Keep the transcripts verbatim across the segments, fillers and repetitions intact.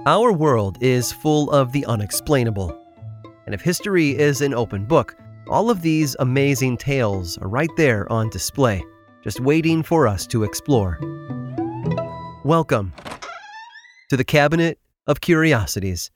Our world is full of the unexplainable. And if history is an open book, all of these amazing tales are right there on display, just waiting for us to explore. Welcome to the Cabinet of Curiosities.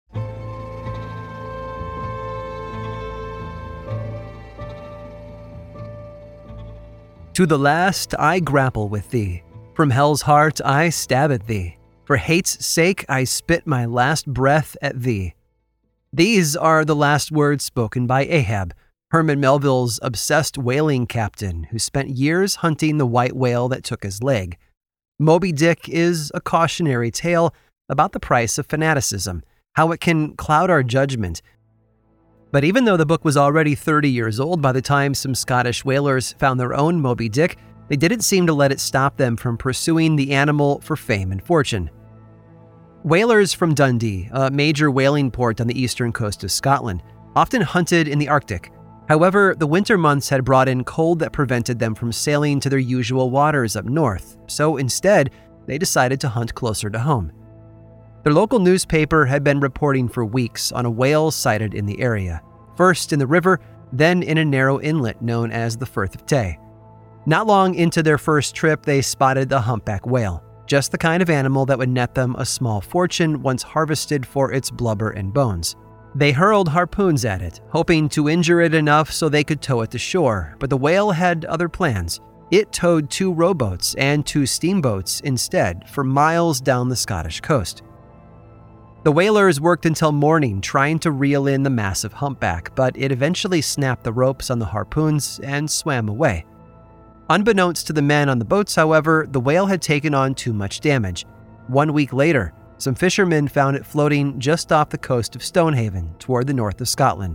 To the last I grapple with thee. From hell's heart I stab at thee. For hate's sake I spit my last breath at thee. These are the last words spoken by Ahab, Herman Melville's obsessed whaling captain who spent years hunting the white whale that took his leg. Moby Dick is a cautionary tale about the price of fanaticism, how it can cloud our judgment. But even though the book was already thirty years old by the time some Scottish whalers found their own Moby Dick, they didn't seem to let it stop them from pursuing the animal for fame and fortune. Whalers from Dundee, a major whaling port on the eastern coast of Scotland, often hunted in the Arctic. However, the winter months had brought in cold that prevented them from sailing to their usual waters up north, so instead, they decided to hunt closer to home. Their local newspaper had been reporting for weeks on a whale sighted in the area, first in the river, then in a narrow inlet known as the Firth of Tay. Not long into their first trip, they spotted the humpback whale, just the kind of animal that would net them a small fortune once harvested for its blubber and bones. They hurled harpoons at it, hoping to injure it enough so they could tow it to shore, but the whale had other plans. It towed two rowboats and two steamboats instead for miles down the Scottish coast. The whalers worked until morning trying to reel in the massive humpback, but it eventually snapped the ropes on the harpoons and swam away. Unbeknownst to the men on the boats, however, the whale had taken on too much damage. One week later, some fishermen found it floating just off the coast of Stonehaven, toward the north of Scotland.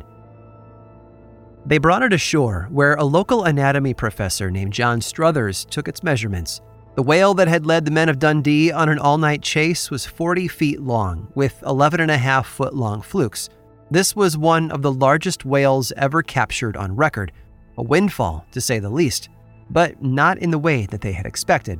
They brought it ashore, where a local anatomy professor named John Struthers took its measurements. The whale that had led the men of Dundee on an all-night chase was forty feet long, with eleven and a half foot long flukes. This was one of the largest whales ever captured on record, a windfall, to say the least, but not in the way that they had expected.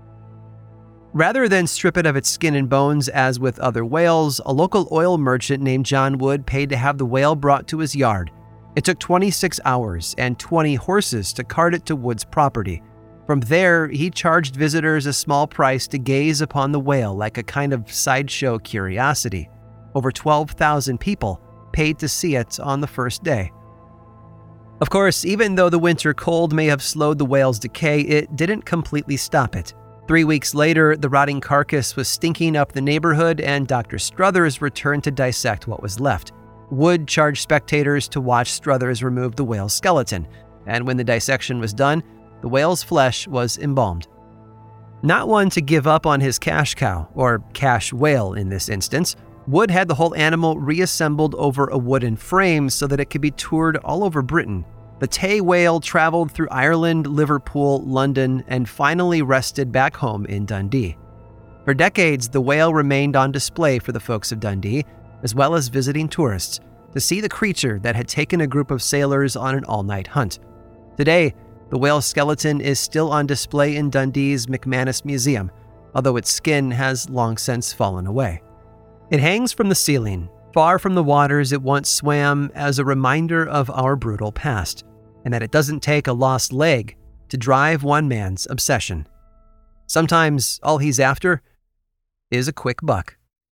Rather than strip it of its skin and bones as with other whales, a local oil merchant named John Wood paid to have the whale brought to his yard. It took twenty-six hours and twenty horses to cart it to Wood's property. From there, he charged visitors a small price to gaze upon the whale like a kind of sideshow curiosity. Over twelve thousand people paid to see it on the first day. Of course, even though the winter cold may have slowed the whale's decay, it didn't completely stop it. Three weeks later, the rotting carcass was stinking up the neighborhood, and Doctor Struthers returned to dissect what was left. Wood charged spectators to watch Struthers remove the whale's skeleton, and when the dissection was done, the whale's flesh was embalmed. Not one to give up on his cash cow, or cash whale in this instance, Wood had the whole animal reassembled over a wooden frame so that it could be toured all over Britain. The Tay whale traveled through Ireland, Liverpool, London, and finally rested back home in Dundee. For decades, the whale remained on display for the folks of Dundee, as well as visiting tourists, to see the creature that had taken a group of sailors on an all-night hunt. Today, the whale's skeleton is still on display in Dundee's McManus Museum, although its skin has long since fallen away. It hangs from the ceiling, far from the waters it once swam, as a reminder of our brutal past, and that it doesn't take a lost leg to drive one man's obsession. Sometimes all he's after is a quick buck.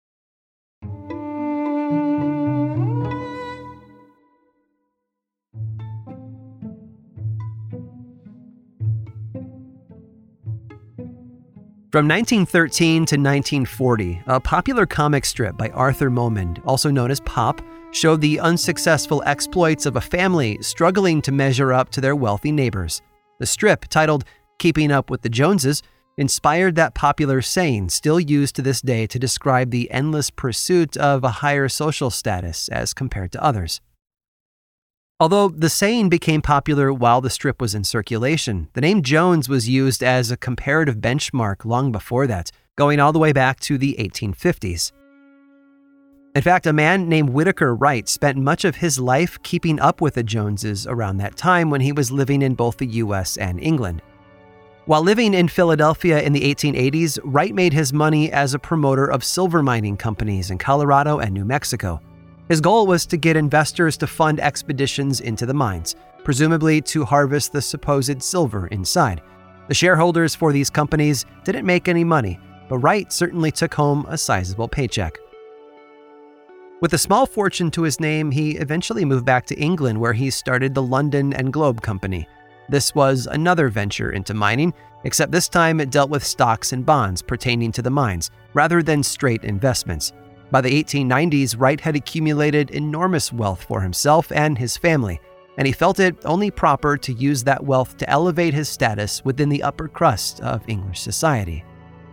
From nineteen thirteen to nineteen forty, a popular comic strip by Arthur Momond, also known as Pop, showed the unsuccessful exploits of a family struggling to measure up to their wealthy neighbors. The strip, titled Keeping Up with the Joneses, inspired that popular saying still used to this day to describe the endless pursuit of a higher social status as compared to others. Although the saying became popular while the strip was in circulation, the name Jones was used as a comparative benchmark long before that, going all the way back to the eighteen fifties. In fact, a man named Whitaker Wright spent much of his life keeping up with the Joneses around that time when he was living in both the U S and England. While living in Philadelphia in the eighteen eighties, Wright made his money as a promoter of silver mining companies in Colorado and New Mexico. His goal was to get investors to fund expeditions into the mines, presumably to harvest the supposed silver inside. The shareholders for these companies didn't make any money, but Wright certainly took home a sizable paycheck. With a small fortune to his name, he eventually moved back to England, where he started the London and Globe Company. This was another venture into mining, except this time it dealt with stocks and bonds pertaining to the mines, rather than straight investments. By the eighteen nineties, Wright had accumulated enormous wealth for himself and his family, and he felt it only proper to use that wealth to elevate his status within the upper crust of English society.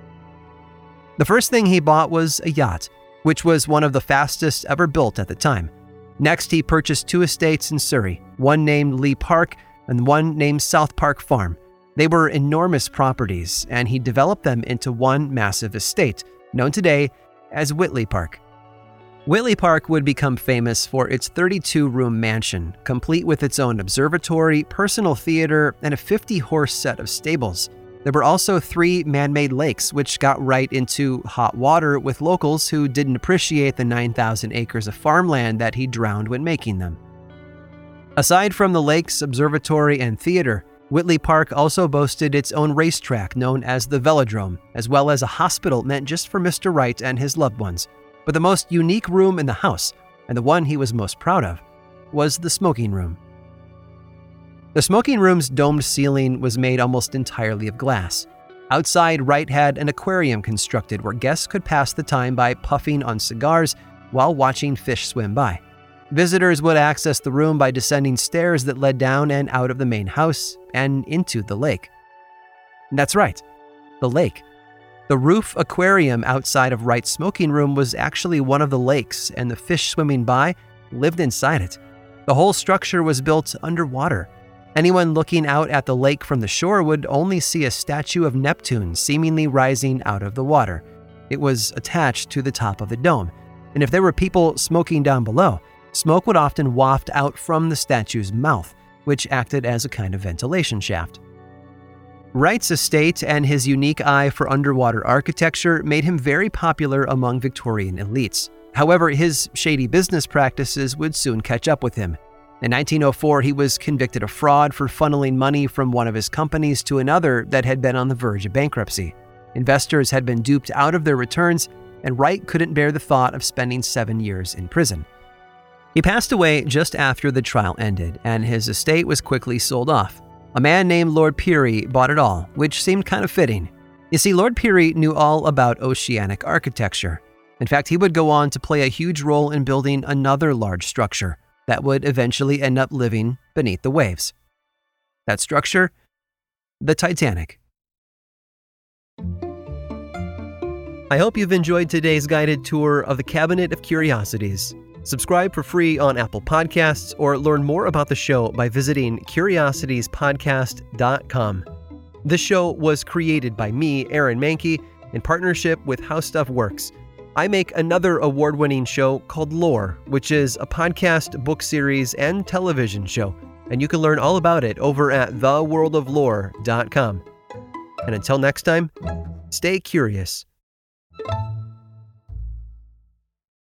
The first thing he bought was a yacht, which was one of the fastest ever built at the time. Next, he purchased two estates in Surrey, one named Lee Park and one named South Park Farm. They were enormous properties, and he developed them into one massive estate, known today as Whitley Park. Whitley Park would become famous for its thirty-two room mansion, complete with its own observatory, personal theater, and a fifty horse set of stables. There were also three man-made lakes, which got right into hot water with locals who didn't appreciate the nine thousand acres of farmland that he drowned when making them. Aside from the lakes, observatory, and theater, Whitley Park also boasted its own racetrack known as the Velodrome, as well as a hospital meant just for Mister Wright and his loved ones. But the most unique room in the house, and the one he was most proud of, was the smoking room. The smoking room's domed ceiling was made almost entirely of glass. Outside, Wright had an aquarium constructed where guests could pass the time by puffing on cigars while watching fish swim by. Visitors would access the room by descending stairs that led down and out of the main house and into the lake. That's right, the lake. The roof aquarium outside of Wright's smoking room was actually one of the lakes, and the fish swimming by lived inside it. The whole structure was built underwater. Anyone looking out at the lake from the shore would only see a statue of Neptune seemingly rising out of the water. It was attached to the top of the dome, and if there were people smoking down below, smoke would often waft out from the statue's mouth, which acted as a kind of ventilation shaft. Wright's estate and his unique eye for underwater architecture made him very popular among Victorian elites. However, his shady business practices would soon catch up with him. In nineteen oh four, he was convicted of fraud for funneling money from one of his companies to another that had been on the verge of bankruptcy. Investors had been duped out of their returns, and Wright couldn't bear the thought of spending seven years in prison. He passed away just after the trial ended, and his estate was quickly sold off. A man named Lord Peary bought it all, which seemed kind of fitting. You see, Lord Peary knew all about oceanic architecture. In fact, he would go on to play a huge role in building another large structure that would eventually end up living beneath the waves. That structure? The Titanic. I hope you've enjoyed today's guided tour of the Cabinet of Curiosities. Subscribe for free on Apple Podcasts or learn more about the show by visiting curiosities podcast dot com. This show was created by me, Aaron Mahnke, in partnership with How Stuff Works. I make another award-winning show called Lore, which is a podcast, book series, and television show, and you can learn all about it over at the world of lore dot com. And until next time, stay curious.